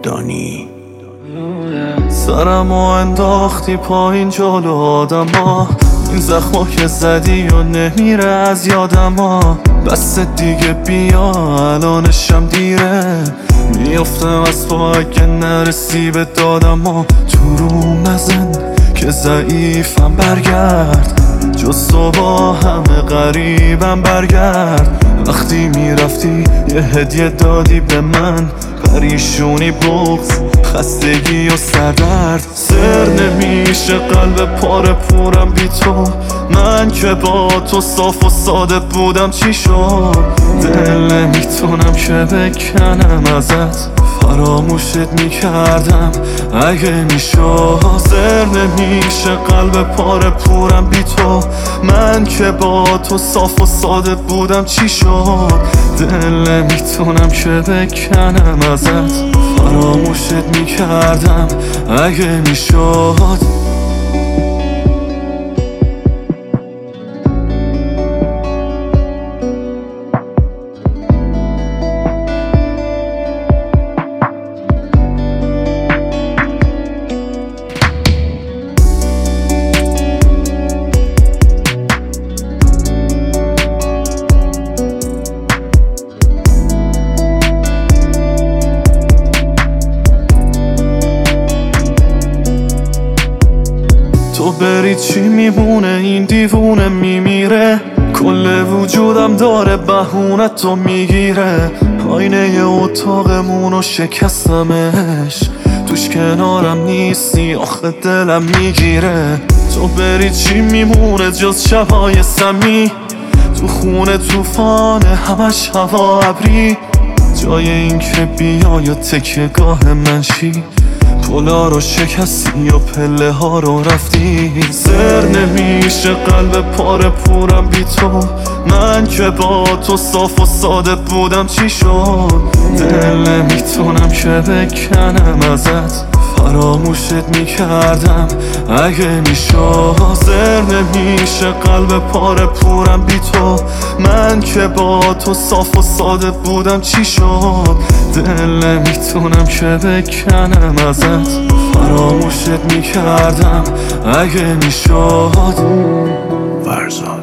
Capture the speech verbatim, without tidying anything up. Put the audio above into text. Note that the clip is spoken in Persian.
دانی. سرمو انداختی پایین جلو آدم ها، این زخما که زدی و نمیره از یادم ها. بس دیگه بیا الانشم دیره، میافتم از تو اگه نرسی به دادم ها. تو روم نزن که ضعیفم، برگرد جز تو با همه غریبم، برگرد. وقتی میرفتی یه هدیه دادی به من، پریشونی، بغض، خستگی و سردرد. سر نمیشه قلب پاره پورم بی تو، من که با تو صاف و ساده بودم چی شد؟ دل نمیتونم که بکنم ازت، فراموشت میکردم اگه میشد. سر نمیشه قلب پاره پورم بی تو، من که با تو صاف و ساده بودم چی شد؟ دل نمیتونم که بکنم ازت، فراموشت میکردم اگه میشد. تو بری چی میمونه؟ این دیوونه میمیره، کل وجودم داره بهونه تو میگیره. آینه اتاقمونو شکستمش، توش کنارم نیستی آخه دلم میگیره. تو بری چی میمونه جز شبای سمی، تو خونه توفانه همش هوا ابری. جای این که بیا یا تکیه‌گاه من چی، پلا رو شکستی و پله ها رو رفتی. سر نمیشه قلب پاره پورم بی تو، من که با تو صاف و ساده بودم چی شد؟ دل نمیتونم که بکنم ازت، فراموشت میکردم اگه میشد. سر نمیشه قلب پاره پورم بی تو، من که با تو صاف و ساده بودم چی شد؟ دل نمیتونم که بکنم ازت، فراموشت میکردم اگه میشد. فرزاد